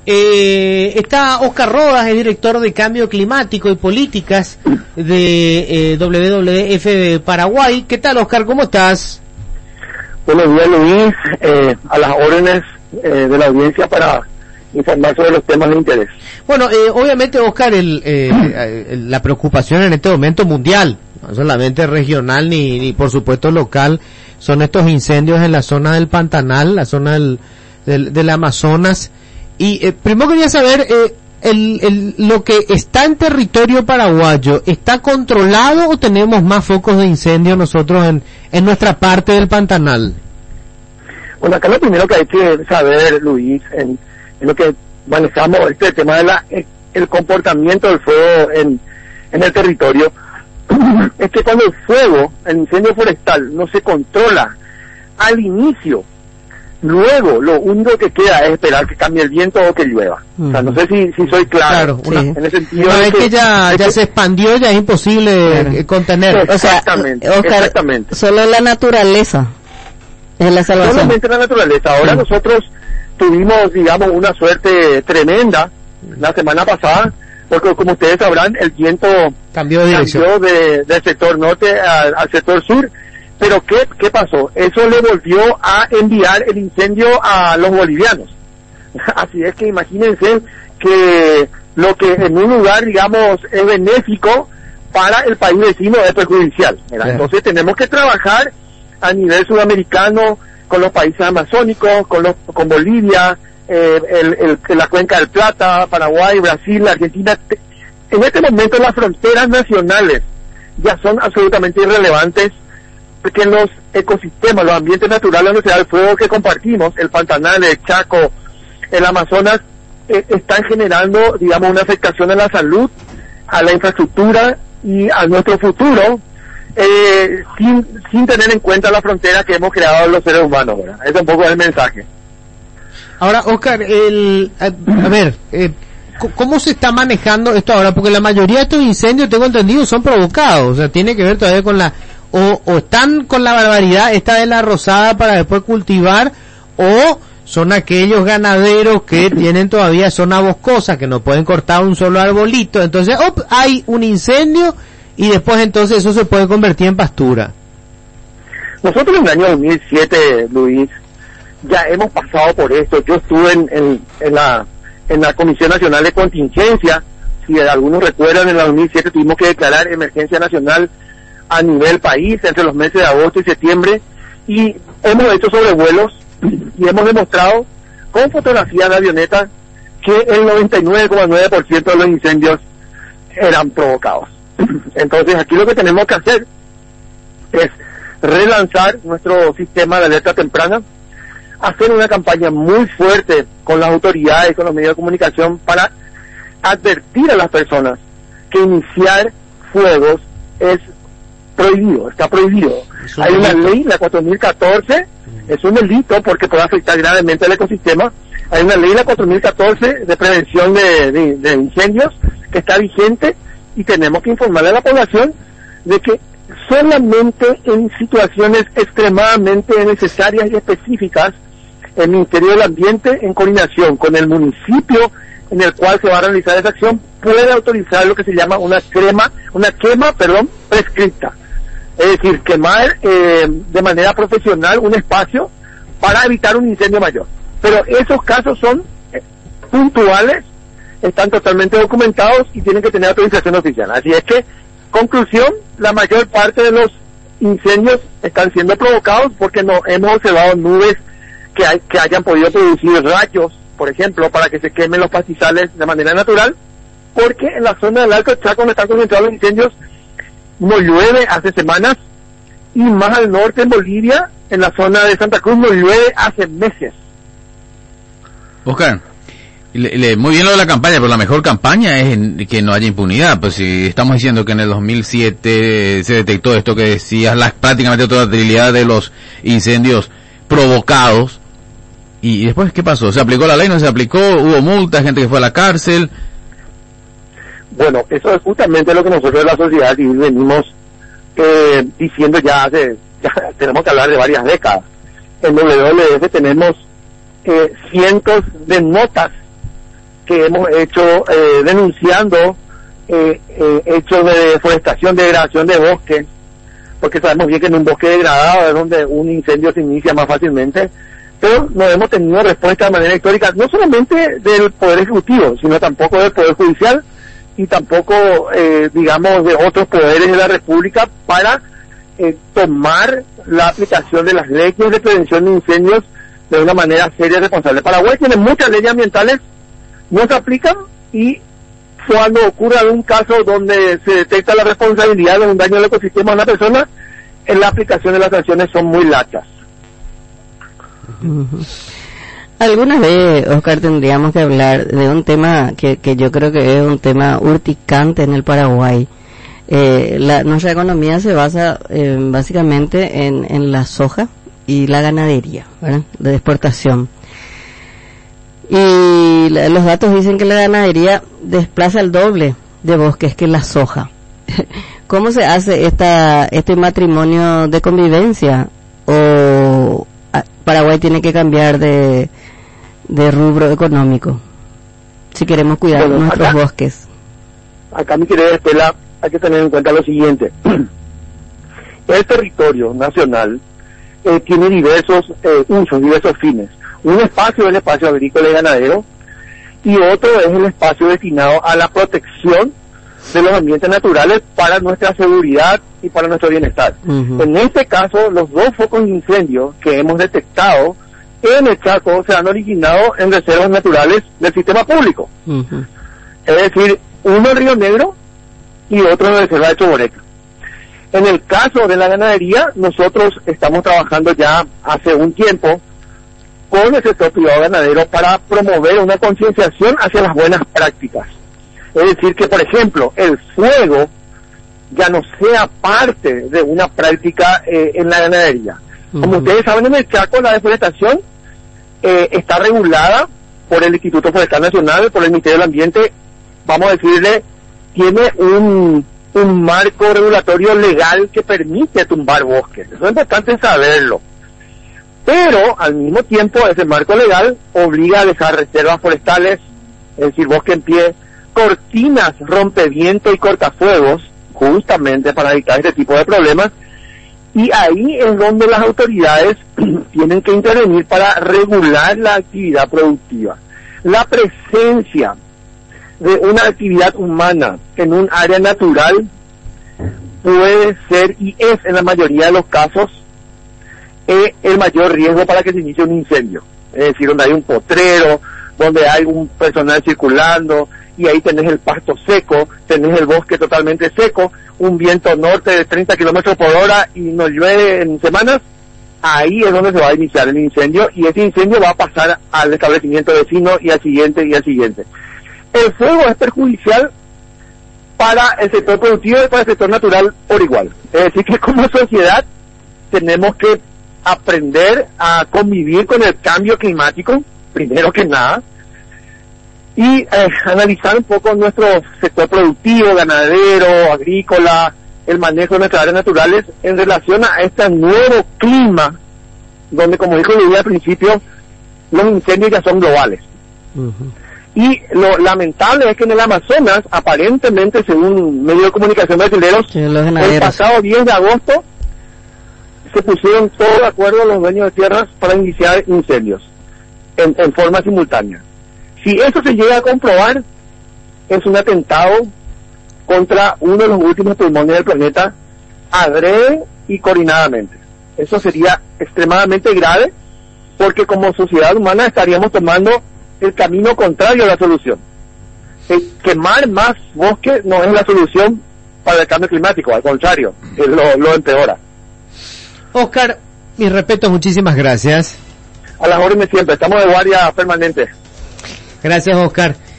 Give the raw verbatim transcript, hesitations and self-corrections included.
eh, está Oscar Rodas, es director de Cambio Climático y Políticas de eh, W W F de Paraguay. ¿Qué tal, Oscar? ¿Cómo estás? Buenos días, Luis, eh, a las órdenes eh, de la audiencia para informar sobre los temas de interés. Bueno, eh, obviamente, Oscar, el, eh, el, la preocupación en este momento mundial, no solamente regional ni, ni por supuesto local, son estos incendios en la zona del Pantanal, la zona del, del, del Amazonas. Y eh, primero quería saber, eh, el, el, lo que está en territorio paraguayo, ¿está controlado o tenemos más focos de incendio nosotros en, en nuestra parte del Pantanal? Bueno, acá lo primero que hay que saber, Luis, en, en lo que manejamos este tema de la el comportamiento del fuego en, en el territorio, es que cuando el fuego, el incendio forestal, no se controla al inicio, luego lo único que queda es esperar que cambie el viento o que llueva. Uh-huh. O sea, no sé si, si soy claro, claro una, sí. en el sentido no, de es que, que ya, ya que, se expandió, ya es imposible claro. contener. Exactamente, o sea, Oscar, exactamente. Solo la naturaleza es la salvación. Solamente la naturaleza. Ahora sí. Nosotros tuvimos, digamos, una suerte tremenda la semana pasada, porque como ustedes sabrán, el viento cambió de dirección, cambió de, del sector norte al, al sector sur. Pero ¿qué, qué pasó? Eso le volvió a enviar el incendio a los bolivianos. Así es que imagínense que lo que en un lugar, digamos, es benéfico para el país vecino es perjudicial. ¿verdad? Entonces tenemos que trabajar a nivel sudamericano con los países amazónicos, con los, con Bolivia, eh, el, el, la cuenca del Plata, Paraguay, Brasil, Argentina. En este momento las fronteras nacionales ya son absolutamente irrelevantes, porque los ecosistemas, los ambientes naturales donde se da el fuego que compartimos, el Pantanal, el Chaco, el Amazonas, eh, están generando, digamos, una afectación a la salud, a la infraestructura y a nuestro futuro, eh, sin sin tener en cuenta la frontera que hemos creado los seres humanos, ¿verdad? Ese es un poco el mensaje. Ahora, Oscar, el, a, a ver, eh, ¿cómo se está manejando esto ahora? Porque la mayoría de estos incendios, tengo entendido, son provocados, o sea, tiene que ver todavía con la... O, o están con la barbaridad esta de la rosada para después cultivar, o son aquellos ganaderos que tienen todavía zona boscosa, que no pueden cortar un solo arbolito, entonces op, hay un incendio y después entonces eso se puede convertir en pastura. Nosotros en el año dos mil siete, Luis, ya hemos pasado por esto. Yo estuve en, en, en la en la Comisión Nacional de Contingencia. Si algunos recuerdan, en el dos mil siete tuvimos que declarar emergencia nacional a nivel país entre los meses de agosto y septiembre, y hemos hecho sobrevuelos y hemos demostrado con fotografías de avionetas que el noventa y nueve coma nueve por ciento de los incendios eran provocados. Entonces aquí lo que tenemos que hacer es relanzar nuestro sistema de alerta temprana, hacer una campaña muy fuerte con las autoridades, con los medios de comunicación, para advertir a las personas que iniciar fuegos es prohibido, está prohibido. Hay una ley, la cuatro mil catorce, es un delito porque puede afectar gravemente al ecosistema. Hay una ley, la cuatro mil catorce, de prevención de, de, de incendios, que está vigente, y tenemos que informarle a la población de que solamente en situaciones extremadamente necesarias y específicas, el Ministerio del Ambiente, en coordinación con el municipio en el cual se va a realizar esa acción, puede autorizar lo que se llama una crema, una quema, perdón, prescripta. Es decir, quemar eh, de manera profesional un espacio para evitar un incendio mayor. Pero esos casos son eh, puntuales, están totalmente documentados y tienen que tener autorización oficial. Así es que, conclusión, la mayor parte de los incendios están siendo provocados porque no hemos observado nubes que, hay, que hayan podido producir rayos, por ejemplo, para que se quemen los pastizales de manera natural, porque en la zona del Alto Chaco, donde están concentrados los incendios, no llueve hace semanas, y más al norte en Bolivia, en la zona de Santa Cruz, no llueve hace meses. Oscar, le, le, muy bien lo de la campaña, pero la mejor campaña es en, que no haya impunidad. Pues si estamos diciendo que en el dos mil siete se detectó esto que decías, la prácticamente totalidad de los incendios provocados, y después ¿qué pasó? ¿Se aplicó la ley? ¿No se aplicó? ¿Hubo multas? ¿Gente que fue a la cárcel? Bueno, eso es justamente lo que nosotros de la sociedad civil venimos eh, diciendo ya hace, ya tenemos que hablar de varias décadas. En W W F tenemos eh, cientos de notas que hemos hecho eh, denunciando eh, eh, hechos de deforestación, de degradación de bosques, porque sabemos bien que en un bosque degradado es donde un incendio se inicia más fácilmente, pero no hemos tenido respuesta de manera histórica, no solamente del Poder Ejecutivo, sino tampoco del Poder Judicial y tampoco, eh, digamos, de otros poderes de la República para eh, tomar la aplicación de las leyes de prevención de incendios de una manera seria y responsable. Paraguay tiene muchas leyes ambientales, no se aplican, y cuando ocurre algún caso donde se detecta la responsabilidad de un daño al ecosistema a una persona, en la aplicación de las sanciones son muy laxas. Uh-huh. Alguna vez, Oscar, tendríamos que hablar de un tema que, que yo creo que es un tema urticante en el Paraguay. Eh, la, nuestra economía se basa eh, básicamente en, en la soja y la ganadería, ¿verdad?, de exportación. Y la, los datos dicen que la ganadería desplaza el doble de bosques que la soja. ¿Cómo se hace esta este matrimonio de convivencia? ¿O a, Paraguay tiene que cambiar de, de rubro económico si queremos cuidar bueno, nuestros acá, bosques? Acá, mi querida Estela, hay que tener en cuenta lo siguiente. El territorio nacional eh, tiene diversos eh, usos, diversos fines. Un espacio es el espacio agrícola y ganadero, y otro es el espacio destinado a la protección de los ambientes naturales para nuestra seguridad y para nuestro bienestar. Uh-huh. En este caso, los dos focos de incendio que hemos detectado en el Chaco se han originado en reservas naturales del sistema público. Uh-huh. Es decir, uno en Río Negro y otro en la reserva de Choboreca. En el caso de la ganadería, nosotros estamos trabajando ya hace un tiempo con el sector privado ganadero para promover una concienciación hacia las buenas prácticas. Es decir, que por ejemplo, el fuego ya no sea parte de una práctica eh, en la ganadería. Uh-huh. Como ustedes saben, en el Chaco la deforestación eh, está regulada por el Instituto Forestal Nacional, por el Ministerio del Ambiente, vamos a decirle, tiene un, un marco regulatorio legal que permite tumbar bosques. Eso es importante saberlo. Pero, al mismo tiempo, ese marco legal obliga a dejar reservas forestales, es decir, bosque en pie, cortinas, rompeviento y cortafuegos, justamente para evitar este tipo de problemas, y ahí es donde las autoridades tienen que intervenir para regular la actividad productiva. La presencia de una actividad humana en un área natural puede ser, y es en la mayoría de los casos, eh, el mayor riesgo para que se inicie un incendio. Es decir, donde hay un potrero, donde hay un personal circulando, y ahí tenés el pasto seco, tenés el bosque totalmente seco, un viento norte de treinta kilómetros por hora y no llueve en semanas, ahí es donde se va a iniciar el incendio, y ese incendio va a pasar al establecimiento vecino y al siguiente y al siguiente. El fuego es perjudicial para el sector productivo y para el sector natural por igual. Es decir, que como sociedad tenemos que aprender a convivir con el cambio climático, primero que nada, y eh, analizar un poco nuestro sector productivo, ganadero, agrícola, el manejo de nuestras áreas naturales en relación a este nuevo clima, donde, como dijo Luis al principio, los incendios ya son globales. Uh-huh. Y lo lamentable es que en el Amazonas, aparentemente, según medios de comunicación brasileños, sí, el pasado diez de agosto se pusieron todos de acuerdo los dueños de tierras para iniciar incendios en, en forma simultánea. Si eso se llega a comprobar, es un atentado contra uno de los últimos pulmones del planeta, adrede y coordinadamente. Eso sería extremadamente grave, porque como sociedad humana estaríamos tomando el camino contrario a la solución. El quemar más bosque no es la solución para el cambio climático, al contrario, es lo, lo empeora. Oscar, mi respeto, muchísimas gracias. A las órdenes siempre, estamos de guardia permanente. Gracias, Oscar.